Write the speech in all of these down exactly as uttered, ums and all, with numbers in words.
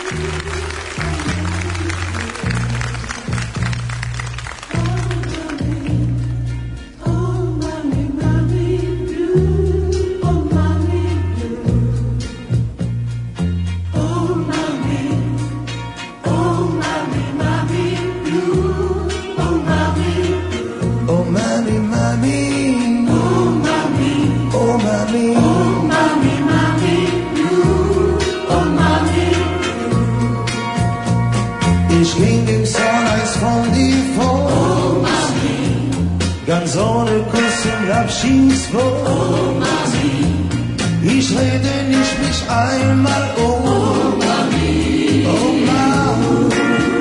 Ich ging im Sonnenlicht von dir vor, oh, Mami. Ganz ohne Kuss und Abschiedswort. Oh, Mami. Ich rede nicht mich einmal um, oh, Mami. Oh, Mami.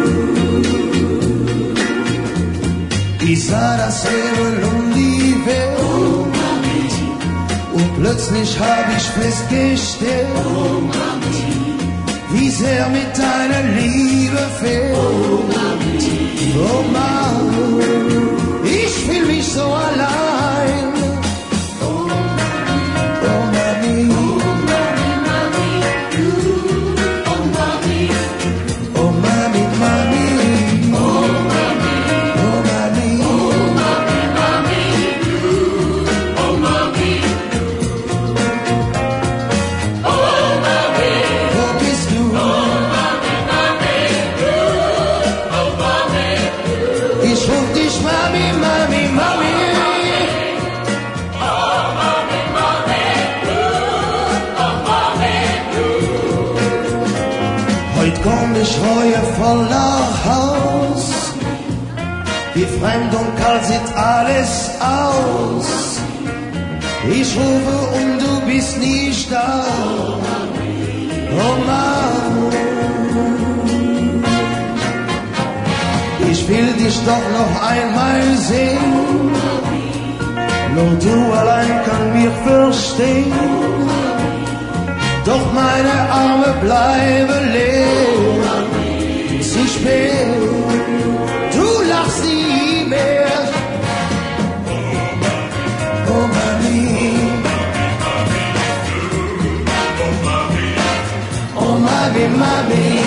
Ich sah das Leben um die Welt, oh, Mami. Und plötzlich hab ich festgestellt, oh, Mami, wie sehr mit deiner Liebe fehlt. Oh, Mami. Oh, Mami. Ich fühl mich so allein. Oh, Mami. Oh, Mami. Oh, Mami. Oh, Mami, Mami. Oh, Mami. Oh, Mami. Oh, Mami, Mami. Oh, Mami. Oh, Mami. Wo bist du? Ich ruf dich Mami, Mami, Mami. Oh, Mami, Mami. Oh, Mami. Heut komm ich reuevoll nach Haus. Wie fremd und kalt sieht alles aus. Ich rufe und du bist nicht da. Oh, Mami. Ich will dich doch noch einmal sehen. Nur du allein kann mich verstehen. Doch meine Arme bleiben leer. Zu spät, du lachst nie mehr. Oh, Mami. Oh, Mami, Mami.